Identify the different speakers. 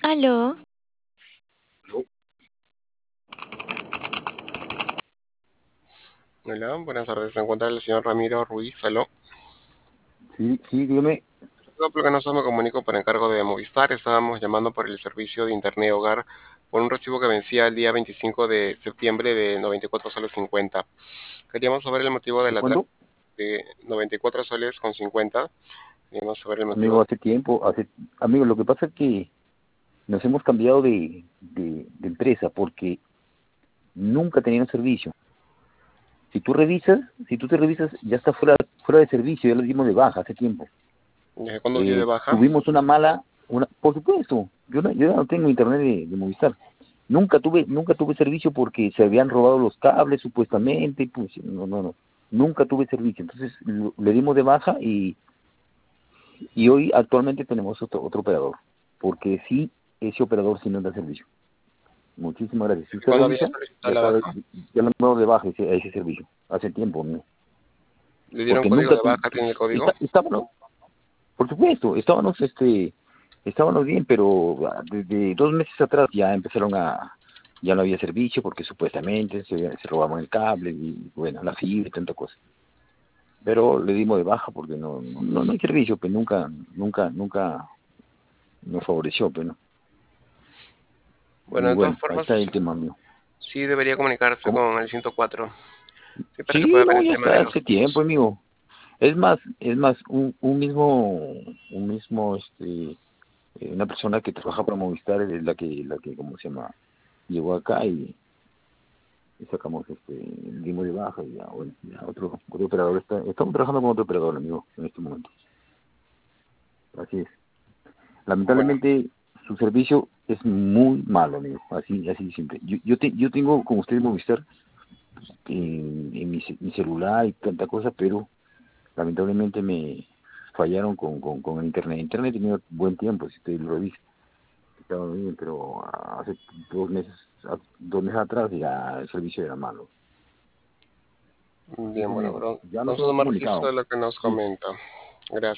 Speaker 1: Aló,
Speaker 2: Hola, buenas tardes. Se encuentra el señor Ramiro Ruiz. Aló.
Speaker 3: Sí, sí, dígame.
Speaker 2: No, porque no me comunico por encargo de Movistar. Estábamos llamando por el servicio de Internet Hogar por un recibo que vencía el día 25 de septiembre de 94 soles 50. Queríamos saber el motivo del
Speaker 3: ¿De
Speaker 2: atraso
Speaker 3: cuándo?
Speaker 2: de 94 soles con 50. Queríamos saber el motivo.
Speaker 3: Amigo, hace tiempo, amigo, lo que pasa es que nos hemos cambiado de empresa porque nunca tenían servicio. Si tú te revisas, ya está fuera de servicio, ya lo dimos de baja hace tiempo.
Speaker 2: ¿Desde cuándo dio de baja?
Speaker 3: Tuvimos por supuesto, yo ya no tengo internet de Movistar. Nunca tuve servicio porque se habían robado los cables supuestamente, pues no. Nunca tuve servicio. Entonces le dimos de baja y hoy actualmente tenemos otro operador, porque sí, ese operador sí nos da servicio. Muchísimas gracias. Si
Speaker 2: ¿Desde
Speaker 3: usted
Speaker 2: cuándo había
Speaker 3: revisa,
Speaker 2: solicitado la baja?
Speaker 3: ya lo hemos dado de baja a ese servicio, hace tiempo, ¿no?
Speaker 2: ¿Le dieron
Speaker 3: Porque
Speaker 2: código
Speaker 3: nunca
Speaker 2: de baja? ¿Tiene el código?
Speaker 3: estábamos, por supuesto, estábamos bien, pero desde 2 meses atrás ya no había servicio porque supuestamente se robaban el cable y bueno, la fibra y tanta cosa. Pero le dimos de baja porque no hay servicio, pues nunca nos favoreció, pues, ¿no?
Speaker 2: Bueno,
Speaker 3: Y
Speaker 2: de todas
Speaker 3: bueno, ahí
Speaker 2: formas,
Speaker 3: está el tema mío.
Speaker 2: sí debería comunicarse
Speaker 3: ¿Cómo?
Speaker 2: con el 104. Sí, para que
Speaker 3: Sí,
Speaker 2: pueda ver
Speaker 3: no,
Speaker 2: el
Speaker 3: ya
Speaker 2: tema
Speaker 3: está
Speaker 2: de los
Speaker 3: hace tiempo,
Speaker 2: cupos.
Speaker 3: amigo. Es más, una persona que trabaja para Movistar es la que, ¿cómo se llama? Llegó acá y sacamos, dimos de baja y ya, bueno, ya otro operador estamos trabajando con otro operador, amigo, en este momento. Así es.
Speaker 2: Bueno,
Speaker 3: Lamentablemente, su servicio es muy malo, amigo, así siempre. Yo tengo, como ustedes, Movistar, en mi celular y tanta cosa, pero lamentablemente me fallaron con el internet. Internet he tenido buen tiempo, si usted lo revisa, estaba bien, pero hace 2 meses, 2 meses atrás ya el servicio era malo. Sí,
Speaker 2: bien, bueno,
Speaker 3: señor.
Speaker 2: bro.
Speaker 3: Ya nos
Speaker 2: Vamos a
Speaker 3: hemos
Speaker 2: tomar registro
Speaker 3: comunicado.
Speaker 2: de lo que nos
Speaker 3: Sí.
Speaker 2: comenta. Gracias.